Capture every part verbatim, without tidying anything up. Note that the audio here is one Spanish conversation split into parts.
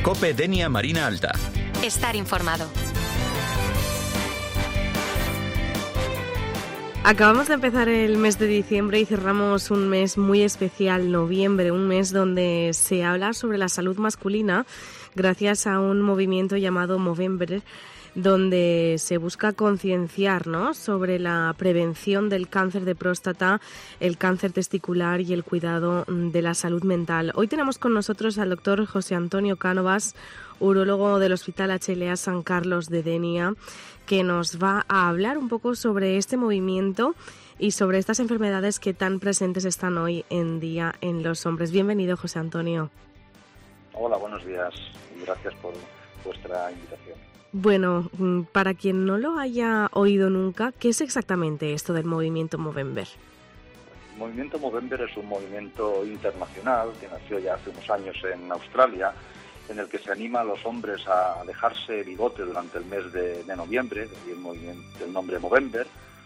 COPE Denia Marina Alta. Estar informado. Acabamos de empezar el mes de diciembre y cerramos un mes muy especial, noviembre, un mes donde se habla sobre la salud masculina gracias a un movimiento llamado Movember, donde se busca concienciar, ¿no?, sobre la prevención del cáncer de próstata, el cáncer testicular y el cuidado de la salud mental. Hoy tenemos con nosotros al doctor José Antonio Cánovas, urólogo del Hospital H L A San Carlos de Denia, que nos va a hablar un poco sobre este movimiento y sobre estas enfermedades que tan presentes están hoy en día en los hombres. Bienvenido, José Antonio. Hola, buenos días y gracias por vuestra invitación. Bueno, para quien no lo haya oído nunca, ¿qué es exactamente esto del movimiento Movember? El movimiento Movember es un movimiento internacional que nació ya hace unos años en Australia, en el que se anima a los hombres a dejarse bigote durante el mes de, de noviembre, y el movimiento, el nombre Movember,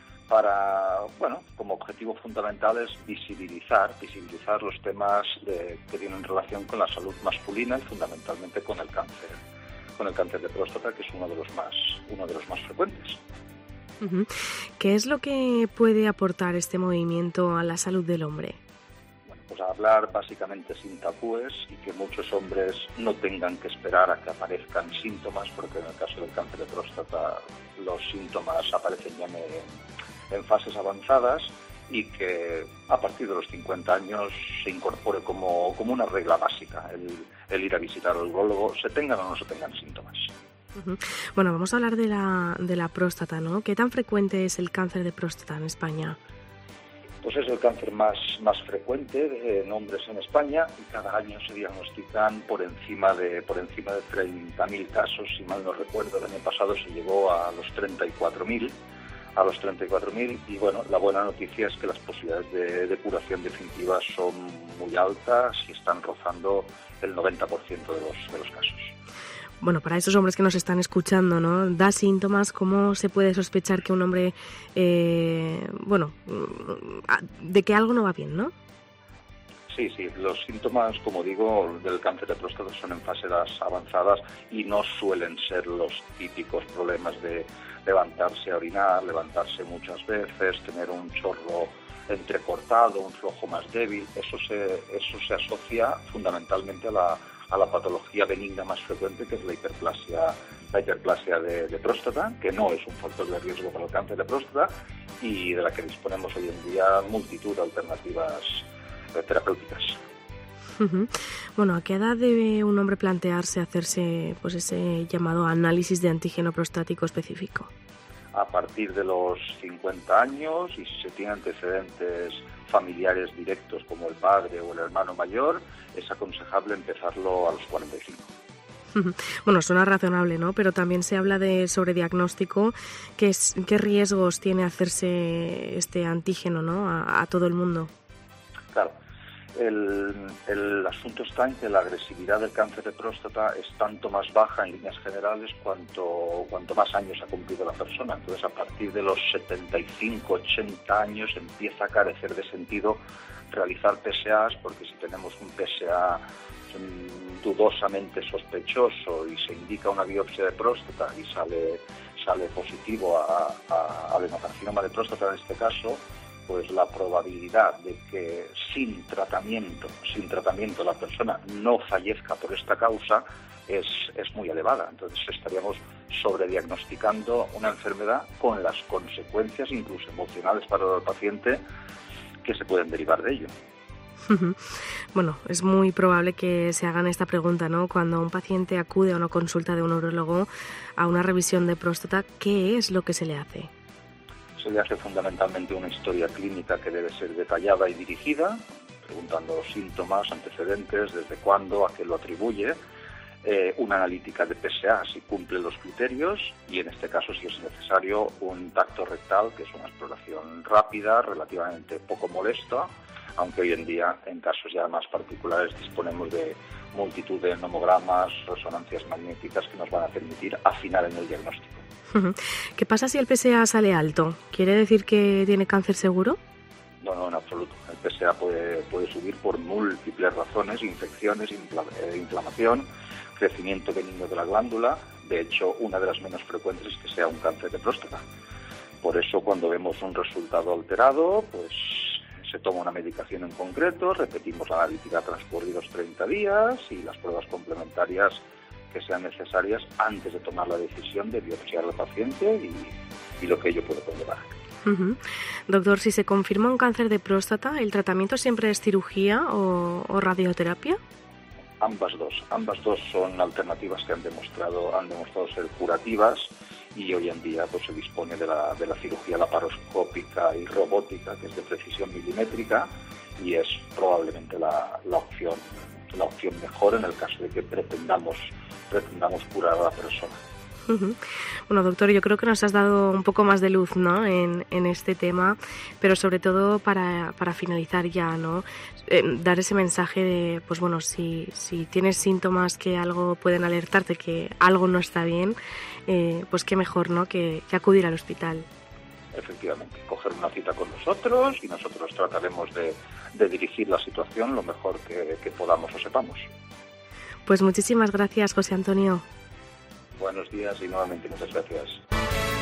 para, bueno, como objetivo fundamental es visibilizar, visibilizar los temas de, que tienen relación con la salud masculina y fundamentalmente con el cáncer, con el cáncer de próstata, que es uno de los más, uno de los más frecuentes. Uh-huh. ¿Qué es lo que puede aportar este movimiento a la salud del hombre? Pues hablar básicamente sin tabúes y que muchos hombres no tengan que esperar a que aparezcan síntomas, porque en el caso del cáncer de próstata los síntomas aparecen ya en, en fases avanzadas, y que a partir de los cincuenta años se incorpore como, como una regla básica el, el ir a visitar al urólogo, se tengan o no se tengan síntomas. Uh-huh. Bueno, vamos a hablar de la, de la próstata, ¿no? ¿Qué tan frecuente es el cáncer de próstata en España? Pues es el cáncer más, más frecuente en hombres en España, y cada año se diagnostican por encima de por encima de treinta mil casos. Si mal no recuerdo, el año pasado se llegó a los treinta y cuatro mil, a los treinta y cuatro mil, y bueno, la buena noticia es que las posibilidades de, de curación definitiva son muy altas y están rozando el noventa por ciento de los, de los casos. Bueno, para esos hombres que nos están escuchando, ¿no?, da síntomas. ¿Cómo se puede sospechar que un hombre, eh, bueno, de que algo no va bien, no? Sí, sí, los síntomas, como digo, del cáncer de próstata son en fases avanzadas y no suelen ser los típicos problemas de levantarse a orinar, levantarse muchas veces, tener un chorro entrecortado, un flujo más débil. Eso se, eso se asocia fundamentalmente a la a la patología benigna más frecuente, que es la hiperplasia, la hiperplasia de, de próstata, que no es un factor de riesgo para el cáncer de próstata y de la que disponemos hoy en día multitud de alternativas eh, terapéuticas. Uh-huh. Bueno, ¿a qué edad debe un hombre plantearse hacerse, pues, ese llamado análisis de antígeno prostático específico? A partir de los cincuenta años, y si se tiene antecedentes familiares directos como el padre o el hermano mayor, es aconsejable empezarlo a los cuarenta y cinco. Bueno, suena razonable, ¿no? Pero también se habla de sobrediagnóstico. ¿Qué, es, qué riesgos tiene hacerse este antígeno, ¿no?, a, a todo el mundo? Claro. El, el asunto está en que la agresividad del cáncer de próstata es tanto más baja en líneas generales cuanto, cuanto más años ha cumplido la persona. Entonces, a partir de los setenta y cinco, ochenta años empieza a carecer de sentido realizar P S As, porque si tenemos un P S A dudosamente sospechoso y se indica una biopsia de próstata y sale, sale positivo a, a, al adenocarcinoma de próstata en este caso, pues la probabilidad de que sin tratamiento, sin tratamiento la persona no fallezca por esta causa es, es muy elevada. Entonces estaríamos sobrediagnosticando una enfermedad con las consecuencias incluso emocionales para el paciente que se pueden derivar de ello. Bueno, es muy probable que se hagan esta pregunta, ¿no? Cuando un paciente acude a una consulta de un urólogo a una revisión de próstata, ¿qué es lo que se le hace? Se le hace fundamentalmente una historia clínica que debe ser detallada y dirigida, preguntando los síntomas, antecedentes, desde cuándo, a qué lo atribuye, eh, una analítica de P S A si cumple los criterios, y en este caso, si es necesario, un tacto rectal, que es una exploración rápida, relativamente poco molesta, aunque hoy en día, en casos ya más particulares, disponemos de multitud de nomogramas, resonancias magnéticas que nos van a permitir afinar en el diagnóstico. ¿Qué pasa si el P S A sale alto? ¿Quiere decir que tiene cáncer seguro? No, no, en absoluto. El P S A puede, puede subir por múltiples razones, infecciones, infla, eh, inflamación, crecimiento benigno de la glándula. De hecho, una de las menos frecuentes es que sea un cáncer de próstata. Por eso, cuando vemos un resultado alterado, pues se toma una medicación en concreto, repetimos la analítica transcurridos treinta días y las pruebas complementarias que sean necesarias antes de tomar la decisión de biopsiar al paciente y, y lo que ello puede conllevar. Uh-huh. Doctor, si se confirma un cáncer de próstata, ¿el tratamiento siempre es cirugía o, o radioterapia? Ambas dos, ambas dos son alternativas que han demostrado, han demostrado ser curativas y hoy en día pues se dispone de la, de la cirugía laparoscópica y robótica, que es de precisión milimétrica y es probablemente la, la opción la opción mejor en el caso de que pretendamos pretendamos curar a la persona. Uh-huh. Bueno, doctor, yo creo que nos has dado un poco más de luz, ¿no?, en, en este tema, pero sobre todo para, para finalizar ya, ¿no?, eh, dar ese mensaje de, pues bueno, si, si tienes síntomas que algo pueden alertarte, que algo no está bien, eh, pues qué mejor, ¿no?, que, que acudir al hospital. Efectivamente, coger una cita con nosotros y nosotros trataremos de, de dirigir la situación lo mejor que, que podamos o sepamos. Pues muchísimas gracias, José Antonio. Buenos días y nuevamente muchas gracias.